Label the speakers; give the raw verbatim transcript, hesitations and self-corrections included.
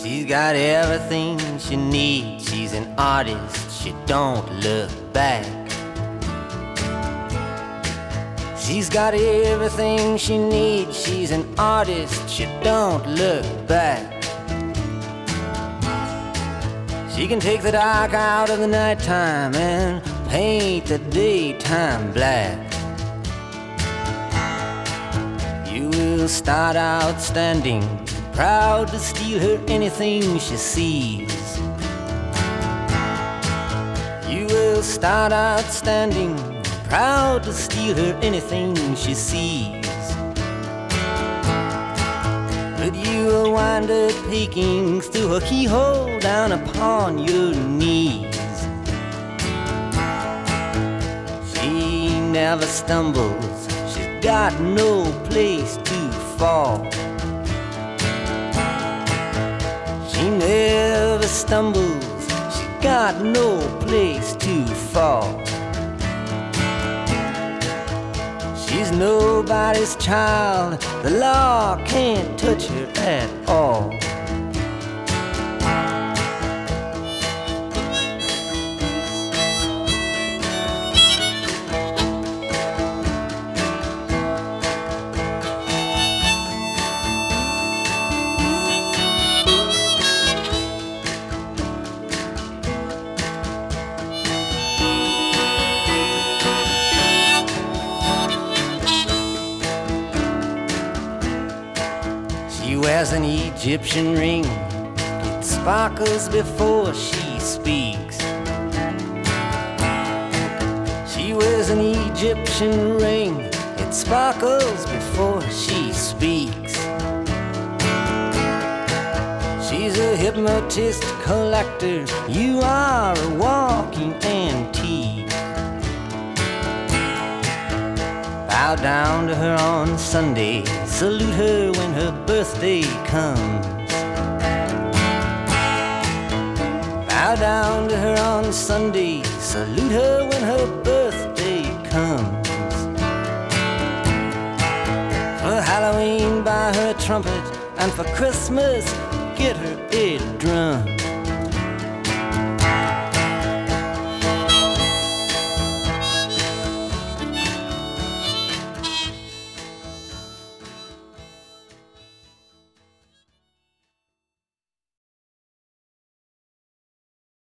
Speaker 1: She's got everything she needs. She's an artist, she don't look back. She's got everything she needs. She's an artist, she don't look back. She can take the dark out of the nighttime and paint the daytime black. You will start out standing, proud to steal her anything she sees. You will start out standing, proud to steal her anything she sees. But you will wind up peeking through her keyhole down upon your knees. She never stumbles, she's got no place to fall. She never stumbles, she's got no place to fall. She's nobody's child, the law can't touch her at all. She wears an Egyptian ring, it sparkles before she speaks. She wears an Egyptian ring, it sparkles before she speaks. She's a hypnotist collector, you are a walking antique. Bow down to her on Sunday, salute her when her birthday comes. Bow down to her on Sunday, salute her when her birthday comes. For Halloween buy her a trumpet, and for Christmas get her a drum.